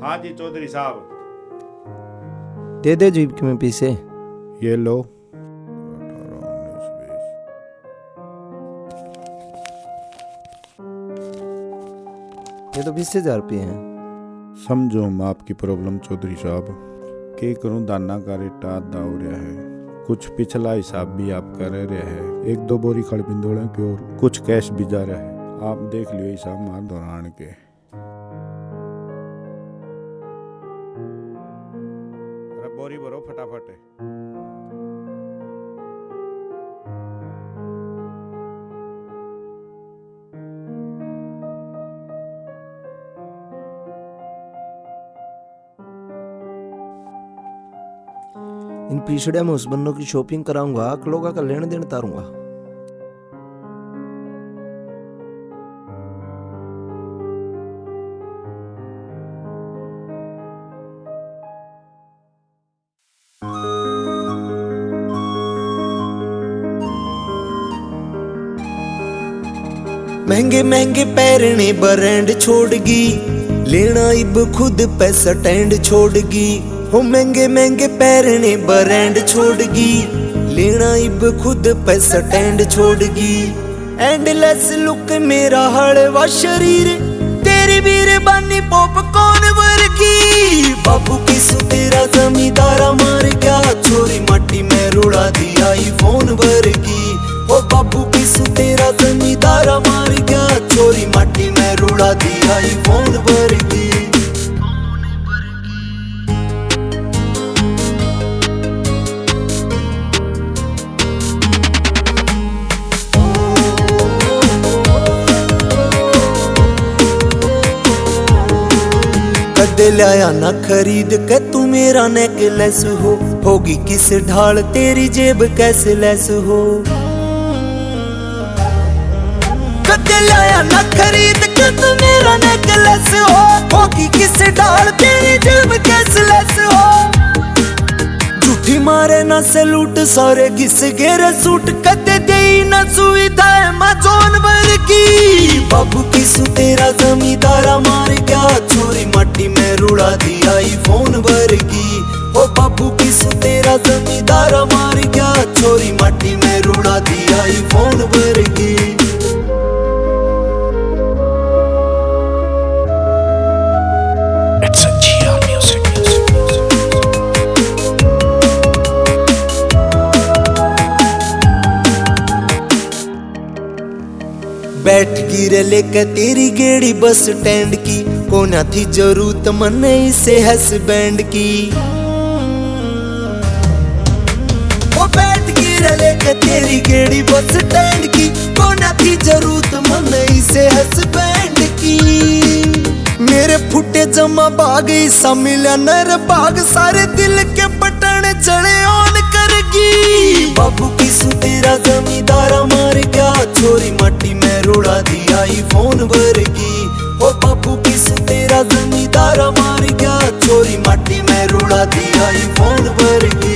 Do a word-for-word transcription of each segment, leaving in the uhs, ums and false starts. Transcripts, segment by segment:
हाँ जी चौधरी साहब। दे दे जीप में पीसे। ये लो। ये तो बीस हजार रुपये हैं। समझो हम आपकी प्रॉब्लम चौधरी साहब। के करूं दाना का रेटा आधा हो रहा है, कुछ पिछला हिसाब भी आप कर रहे हैं, एक दो बोरी खड़ पिंदोड़े की और कुछ कैश भी जा रहा है। आप देख लियो हिसाब मार दौरान के। अरे बोरी भरो फटाफट। इन पिछड़िया में उस बन्नों की शॉपिंग कराऊंगा, अकलोगा का लेन देन तारूंगा। महंगे महंगे पैरने ब्रांड छोड़गी, लेना इब खुद पे स्टैंड छोड़गी। हो महंगे महंगे पैरने ब्रांड छोड़गी, लेना इब खुद पे स्टैंड छोड़गी। एंडलेस लुक मेरा हड़वा शरीर, तेरी बीर बानी पॉपकॉर्न वर्गी। बाबू किसु तेरा जमींदारा मार गया, छोरी मट्टी में रुड़ा दिया आईफोन वर्गी। ओ बाबू किसु तेरा जमींदारा मार गया, छोरी मट्टी में रुड़ा दिया आईफोन वर्गी। कदे लाया ना खरीद के तू मेरा नेकलेस हो, होगी किस ढाल तेरी जेब कैसे लेस हो। कदे लाया ना खरीद के तू मेरा नेकलेस हो, होगी किस ढाल तेरी जेब कैसे लेस हो। झूठी मारे ना सैलूट सारे घिस गेरे सूट, कदे दे ना सुविधा अमेज़न वर्गी। बाबू किसु तेरा जमींदारा मार गया, छोरी मट्टी में रुड़ा दिया आईफोन वर्गी। ओ बाबू किसु तेरा जमींदारा मार गया, छोरी मट्टी में रुड़ा दिया आईफोन वर्गी। बैठ गिरे लेके तेरी गेड़ी बस स्टैंड की, कोना थी जरूरत मने इसे हसबैंड की। ओ बैठ गिरे लेके तेरी गेड़ी बस स्टैंड की, कोना थी जरूरत मने इसे हसबैंड की। मेरे फुटे जमा भाग सा मिला नर भाग, सारे दिल के बटन चढ़े ऑन करगी। बाबू किसु तेरा जमींदारा मार गया, छोरी मट्टी में रुड़ा दिया आईफोन वर्गी। ओ बाबू किसु तेरा जमींदारा मार गया, छोरी मट्टी में रुड़ा दिया आईफोन वर्गी।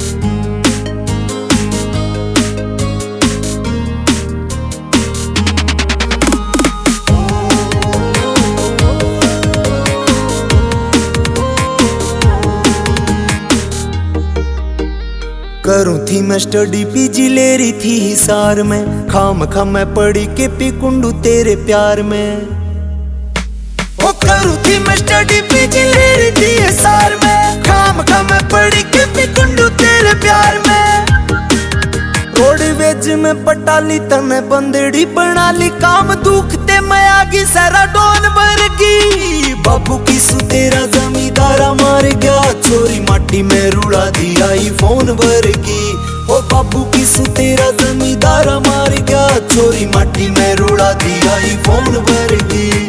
करूँ थी मैं स्टडी पीजी ले रही थी हिसार में, खाम खाम मैं पड़ी के पिकुंडू तेरे प्यार में। ओ करूँ थी मैं स्टडी पीजी ले रही थी हिसार में, खाम खाम मैं पड़ी के पिकुंडू तेरे प्यार में। रोडवेज में पटाली तने बंदड़ी बना ली, काम दुखते मैं आगी सारा डॉन वर्गी। बाबू किसु तेरा जमींदारा मार गया, छोरी मट्टी में रुड़ा दिया आईफोन वर्गी। ओ बाबू किसु तेरा जमींदारा मार गया, छोरी मट्टी में रुड़ा दिया आईफोन वर्गी।